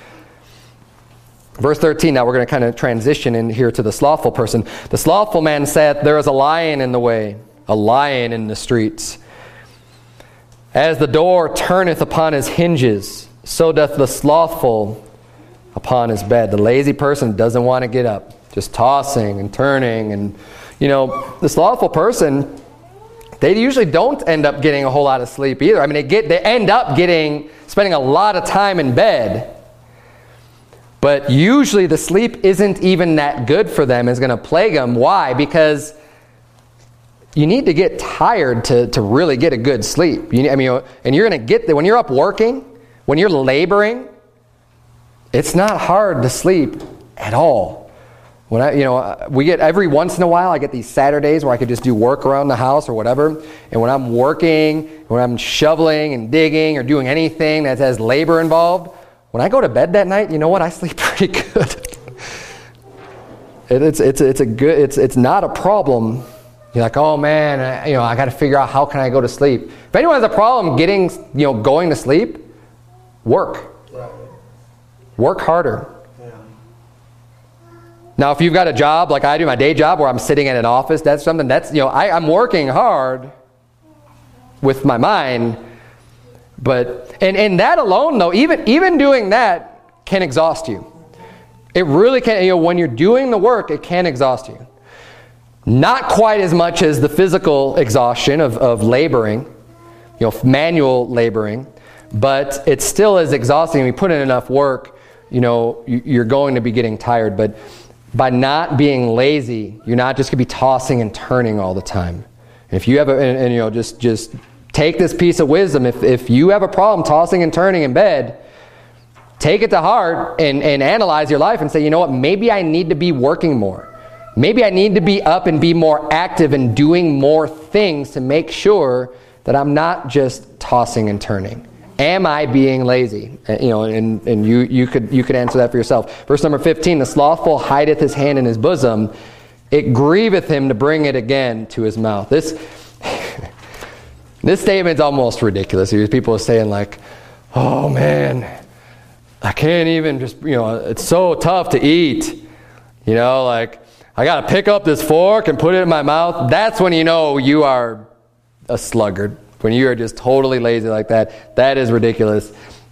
Verse 13, now we're going to kind of transition in here to the slothful person. The slothful man saith, there is a lion in the way, a lion in the streets. As the door turneth upon his hinges, so doth the slothful upon his bed. The lazy person doesn't want to get up, just tossing and turning. And, the slothful person, they usually don't end up getting a whole lot of sleep either. I mean, they end up spending a lot of time in bed. But usually the sleep isn't even that good for them. It's going to plague them. Why? Because you need to get tired to really get a good sleep. And you're going to get there. When you're up working, when you're laboring, it's not hard to sleep at all. When we get every once in a while, I get these Saturdays where I could just do work around the house or whatever. And when I'm working, when I'm shoveling and digging or doing anything that has labor involved, when I go to bed that night, you know what? I sleep pretty good. It's not a problem. You're like, oh man, I got to figure out how can I go to sleep. If anyone has a problem going to sleep, work. Right. Work harder. Now, if you've got a job like I do, my day job, where I'm sitting in an office, that's something I'm working hard with my mind. But, and that alone, though, even doing that can exhaust you. It really can. When you're doing the work, it can exhaust you. Not quite as much as the physical exhaustion of laboring, manual laboring, but it still is exhausting. When you put in enough work, you're going to be getting tired. But by not being lazy, you're not just going to be tossing and turning all the time. And if you have just take this piece of wisdom. If you have a problem tossing and turning in bed, take it to heart and analyze your life and say, you know what, maybe I need to be working more. Maybe I need to be up and be more active and doing more things to make sure that I'm not just tossing and turning. Am I being lazy? And you could answer that for yourself. Verse number 15, the slothful hideth his hand in his bosom. It grieveth him to bring it again to his mouth. This statement's almost ridiculous. People are saying like, oh man, I can't even it's so tough to eat. Like I got to pick up this fork and put it in my mouth. That's when you are a sluggard. When you are just totally lazy like that, that is ridiculous.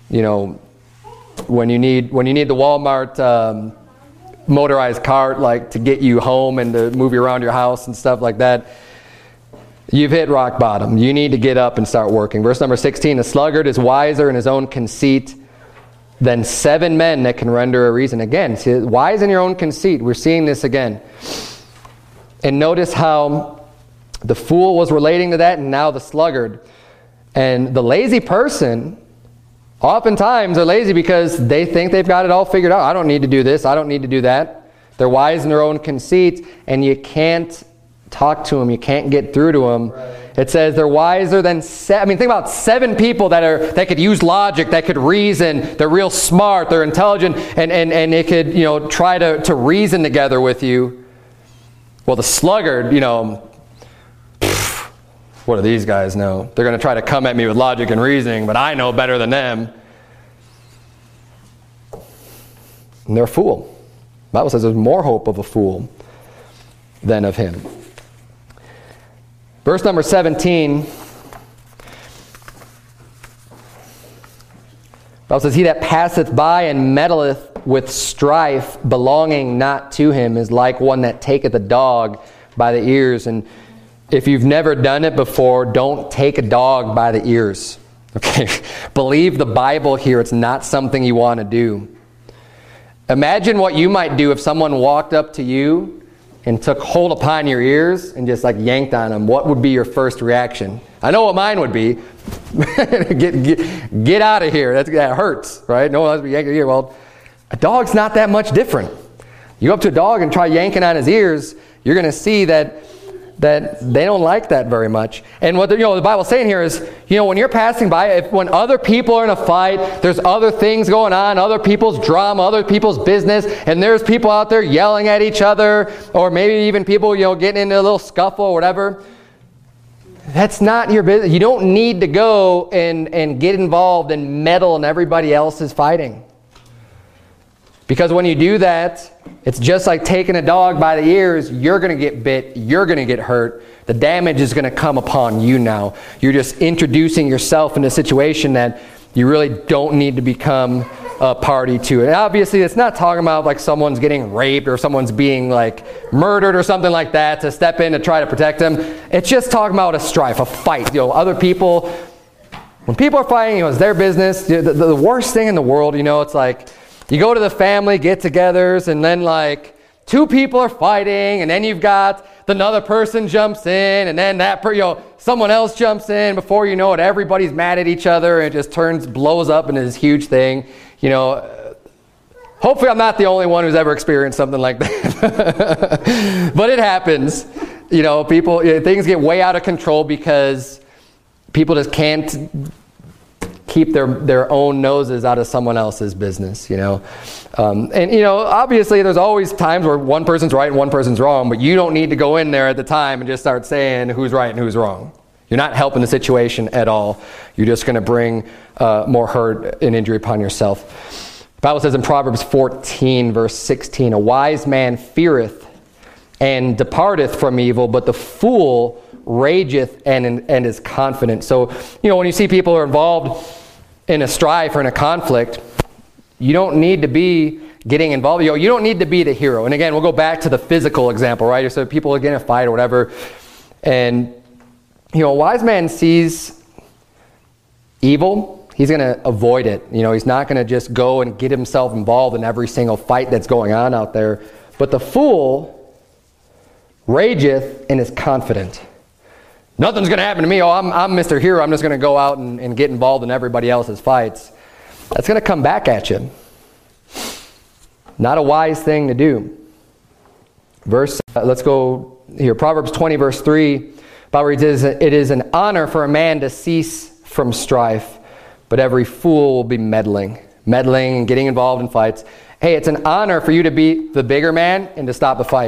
When you need the Walmart motorized cart like to get you home and to move you around your house and stuff like that, you've hit rock bottom. You need to get up and start working. Verse number 16, the sluggard is wiser in his own conceit than 7 men that can render a reason. Again, see, wise in your own conceit. We're seeing this again. And notice how the fool was relating to that, and now the sluggard. And the lazy person, oftentimes they're lazy because they think they've got it all figured out. I don't need to do this. I don't need to do that. They're wise in their own conceit, and you can't talk to them. You can't get through to them. Right. It says they're wiser than 7. Think about 7 people that could use logic, that could reason. They're real smart. They're intelligent, and they could try to reason together with you. Well, the sluggard, what do these guys know? They're going to try to come at me with logic and reasoning, but I know better than them. And they're a fool. The Bible says there's more hope of a fool than of him. Verse number 17. The Bible says, he that passeth by and meddleth with strife belonging not to him is like one that taketh a dog by the ears. And if you've never done it before, don't take a dog by the ears. Okay? Believe the Bible here. It's not something you want to do. Imagine what you might do if someone walked up to you and took hold upon your ears and just like yanked on them. What would be your first reaction? I know what mine would be. get out of here. That hurts, right? No one wants to be yanking your ear. Well, a dog's not that much different. You go up to a dog and try yanking on his ears, you're going to see that they don't like that very much. And what the Bible's saying here is, when you're passing by, when other people are in a fight, there's other things going on, other people's drama, other people's business, and there's people out there yelling at each other, or maybe even people, getting into a little scuffle or whatever. That's not your business. You don't need to go and get involved and meddle in everybody else's fighting. Because when you do that, it's just like taking a dog by the ears. You're going to get bit. You're going to get hurt. The damage is going to come upon you now. You're just introducing yourself in a situation that you really don't need to become a party to. And obviously, it's not talking about like someone's getting raped or someone's being like murdered or something like that to step in to try to protect them. It's just talking about a strife, a fight. Other people, when people are fighting, it's their business. The worst thing in the world, it's like, you go to the family get-togethers, and then like two people are fighting, and then you've got another person jumps in, and then someone else jumps in. Before you know it, everybody's mad at each other, and it just blows up into this huge thing. Hopefully I'm not the only one who's ever experienced something like that. But it happens. Things get way out of control because people just can't keep their own noses out of someone else's business, obviously there's always times where one person's right and one person's wrong, but you don't need to go in there at the time and just start saying who's right and who's wrong. You're not helping the situation at all. You're just going to bring more hurt and injury upon yourself. The Bible says in Proverbs 14, verse 16, a wise man feareth and departeth from evil, but the fool rageth and is confident. So, when you see people are involved in a strife or in a conflict, you don't need to be getting involved. You don't need to be the hero. And again, we'll go back to the physical example, right? So people get in a fight or whatever, and a wise man sees evil, he's going to avoid it. He's not going to just go and get himself involved in every single fight that's going on out there. But the fool rageth and is confident. Nothing's going to happen to me. I'm Mr. Hero. I'm just going to go out and get involved in everybody else's fights. That's going to come back at you. Not a wise thing to do. Let's go here. Proverbs 20, verse 3. Bible reads, it is an honor for a man to cease from strife, but every fool will be meddling and getting involved in fights. Hey, it's an honor for you to be the bigger man and to stop the fight.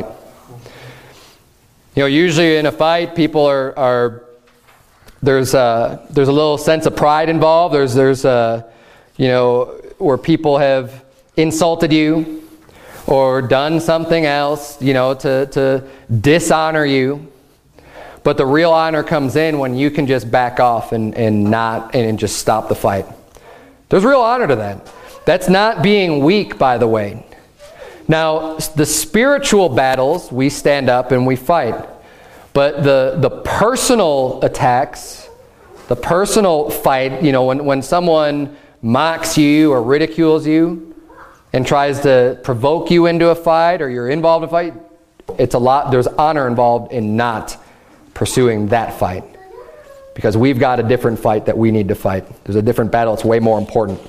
Usually in a fight, people there's a little sense of pride involved. There's where people have insulted you or done something else, to dishonor you. But the real honor comes in when you can just back off and just stop the fight. There's real honor to that. That's not being weak, by the way. Now, the spiritual battles, we stand up and we fight. But the personal attacks, the personal fight, when someone mocks you or ridicules you and tries to provoke you into a fight or you're involved in a fight, there's honor involved in not pursuing that fight. Because we've got a different fight that we need to fight. There's a different battle. It's way more important.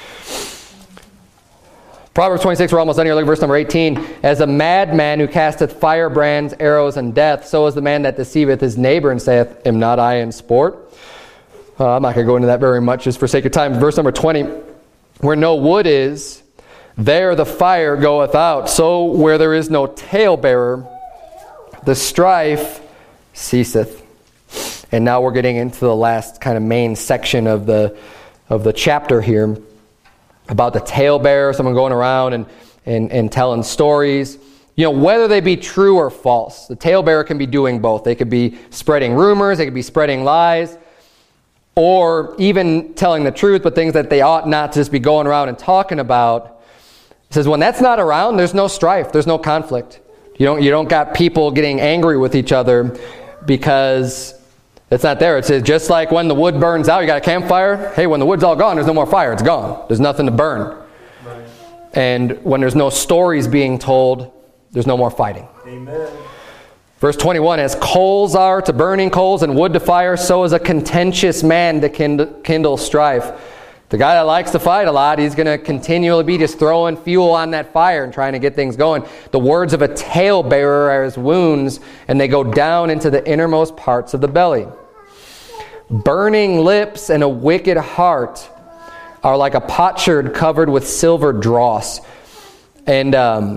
Proverbs 26, we're almost done here. Look at verse number 18. As a madman who casteth firebrands, arrows, and death, so is the man that deceiveth his neighbor and saith, am not I in sport? I'm not going to go into that very much just for sake of time. Verse number 20. Where no wood is, there the fire goeth out. So where there is no talebearer, the strife ceaseth. And now we're getting into the last kind of main section of the chapter here, about the talebearer, someone going around and telling stories, whether they be true or false. The talebearer can be doing both. They could be spreading rumors, they could be spreading lies, or even telling the truth, but things that they ought not to just be going around and talking about. It says when that's not around, there's no strife, there's no conflict. You don't got people getting angry with each other because it's not there. It says just like when the wood burns out, you got a campfire. Hey, when the wood's all gone, there's no more fire. It's gone. There's nothing to burn. Right. And when there's no stories being told, there's no more fighting. Amen. Verse 21, as coals are to burning coals and wood to fire, so is a contentious man to kindle strife. The guy that likes to fight a lot, he's going to continually be just throwing fuel on that fire and trying to get things going. The words of a talebearer are as wounds, and they go down into the innermost parts of the belly. Burning lips and a wicked heart are like a potsherd covered with silver dross. And,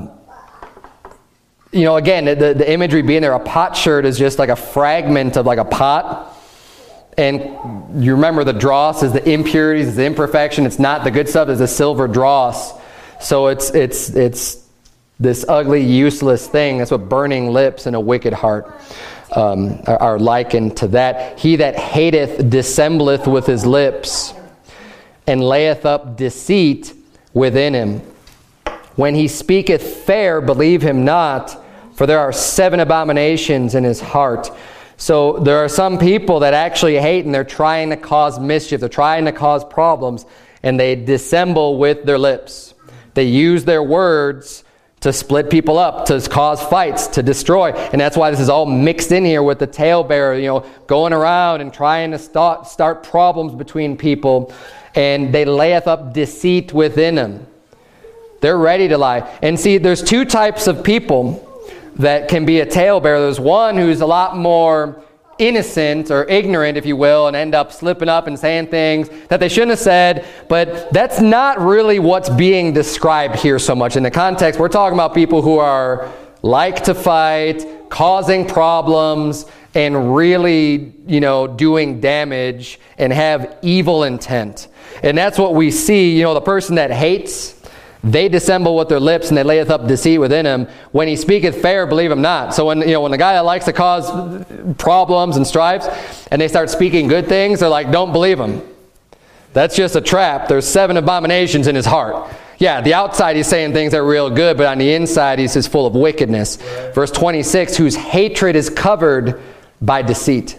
again, the imagery being there, a potsherd is just like a fragment of like a pot. And you remember the dross is the impurities, it's the imperfection. It's not the good stuff. It's the silver dross. So it's this ugly, useless thing. That's what burning lips and a wicked heart are likened to that. He that hateth dissembleth with his lips, and layeth up deceit within him. When he speaketh fair, believe him not, for there are 7 abominations in his heart. So there are some people that actually hate, and they're trying to cause mischief. They're trying to cause problems, and they dissemble with their lips. They use their words to split people up, to cause fights, to destroy. And that's why this is all mixed in here with the talebearer, going around and trying to start problems between people. And they layeth up deceit within them. They're ready to lie. And see, there's 2 types of people that can be a talebearer. There's one who's a lot more innocent or ignorant, if you will, and end up slipping up and saying things that they shouldn't have said. But that's not really what's being described here so much. In the context, we're talking about people who are like to fight, causing problems, and really, doing damage and have evil intent. And that's what we see. The person that hates, they dissemble with their lips, and they layeth up deceit within him. When he speaketh fair, believe him not. So when the guy that likes to cause problems and strifes, and they start speaking good things, they're like, don't believe him. That's just a trap. There's 7 abominations in his heart. Yeah, the outside he's saying things that are real good, but on the inside he's just full of wickedness. Verse 26, whose hatred is covered by deceit.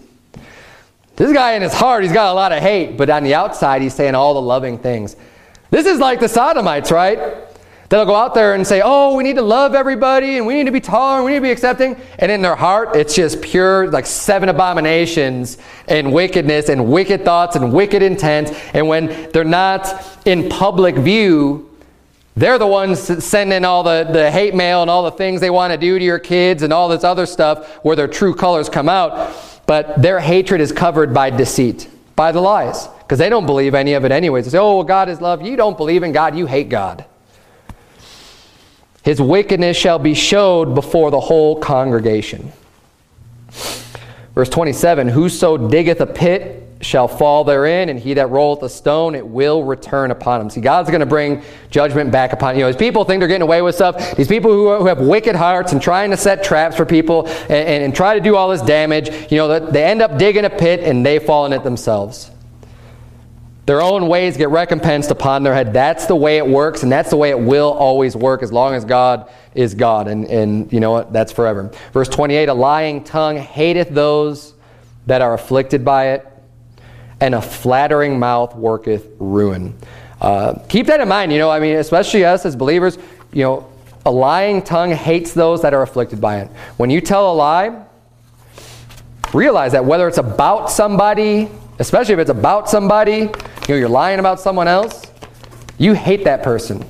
This guy in his heart, he's got a lot of hate, but on the outside he's saying all the loving things. This is like the Sodomites, right? They'll go out there and say, oh, we need to love everybody, and we need to be tolerant, we need to be accepting. And in their heart, it's just pure, like 7 abominations and wickedness and wicked thoughts and wicked intent. And when they're not in public view, they're the ones sending all the hate mail and all the things they want to do to your kids and all this other stuff where their true colors come out. But their hatred is covered by deceit, by the lies. Because they don't believe any of it anyways. They say, oh, well, God is love. You don't believe in God. You hate God. His wickedness shall be showed before the whole congregation. Verse 27, whoso diggeth a pit shall fall therein, and he that rolleth a stone, it will return upon him. See, God's going to bring judgment back upon you. These people think they're getting away with stuff. These people who have wicked hearts and trying to set traps for people and try to do all this damage, they end up digging a pit and they fall in it themselves. Their own ways get recompensed upon their head. That's the way it works, and that's the way it will always work as long as God is God. And you know what? That's forever. Verse 28, a lying tongue hateth those that are afflicted by it, and a flattering mouth worketh ruin. Keep that in mind, especially us as believers, a lying tongue hates those that are afflicted by it. When you tell a lie, realize that whether it's about somebody, especially if it's about somebody, you're lying about someone else, you hate that person.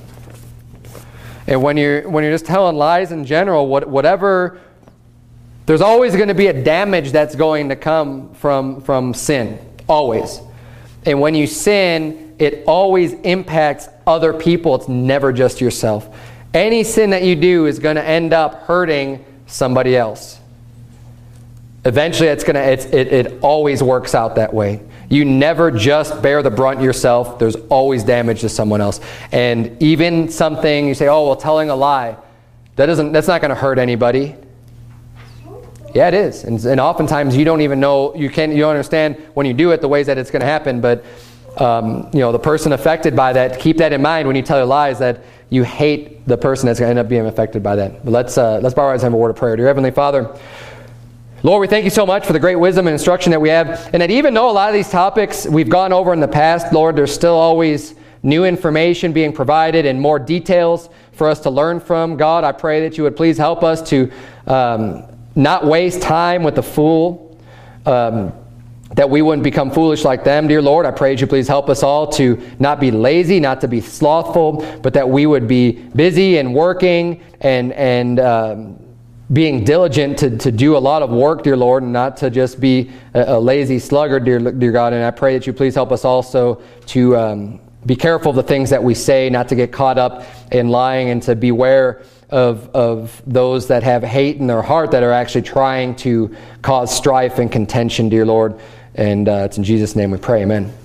And when you're just telling lies in general, whatever, there's always going to be a damage that's going to come from sin. Always. And when you sin, it always impacts other people. It's never just yourself. Any sin that you do is going to end up hurting somebody else. Eventually, it always works out that way. You never just bear the brunt yourself. There's always damage to someone else. And even something you say, oh, well, telling a lie, that's not going to hurt anybody. Yeah, it is. And oftentimes you don't even know, you don't understand when you do it the ways that it's going to happen. But the person affected by that, keep that in mind when you tell your lies, that you hate the person that's going to end up being affected by that. But let's bow our heads and have a word of prayer. Dear Heavenly Father, Lord, we thank you so much for the great wisdom and instruction that we have. And that even though a lot of these topics we've gone over in the past, Lord, there's still always new information being provided and more details for us to learn from. God, I pray that you would please help us to not waste time with the fool, that we wouldn't become foolish like them, dear Lord. I pray that you please help us all to not be lazy, not to be slothful, but that we would be busy and working and being diligent to do a lot of work, dear Lord, and not to just be a lazy sluggard, dear God. And I pray that you please help us also to be careful of the things that we say, not to get caught up in lying, and to beware of those that have hate in their heart that are actually trying to cause strife and contention, dear Lord. And it's in Jesus' name we pray, amen.